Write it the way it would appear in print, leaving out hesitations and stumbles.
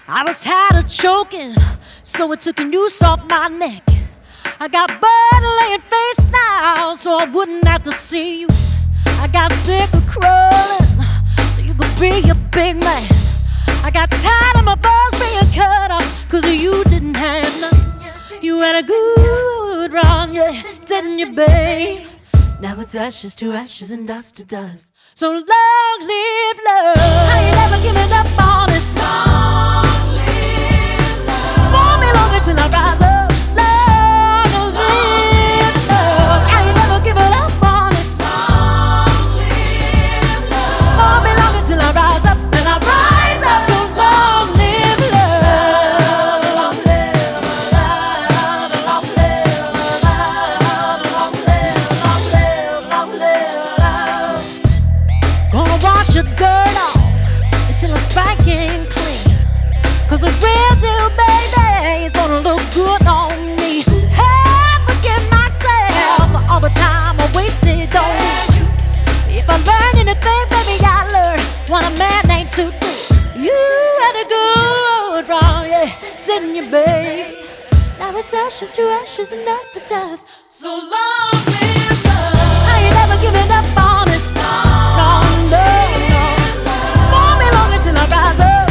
I was tired of choking, so I took a noose off my neck. I got blood laying face down, so I wouldn't have to see you. I got sick of crawling, so you could be a big man. I got tired of my balls being cut off, cause you didn't have none. You had a good run, yeah, didn't you, babe? Now it's ashes to ashes and dust to dust. So long live love. I ain't never giving up on it. Long live love. Want me longer till I rise up. Long live love. I ain't never giving up on it. Long live love. Want me longer till I rise up and I rise up. So long live love. Long live love. Long live love. Long live, long live, long live love. Gonna wash your dirt off until it's spanking clean. Cause a real deal, baby, is gonna look good on me. Hey, forgive myself for all the time I wasted on you. If I learned anything, baby, I learned what a man ain't to do. You had a good run, yeah, didn't you, babe? Now it's ashes to ashes and dust to dust. So long live love. I ain't never giving up on it. No, no, no. Want me longer till I rise up.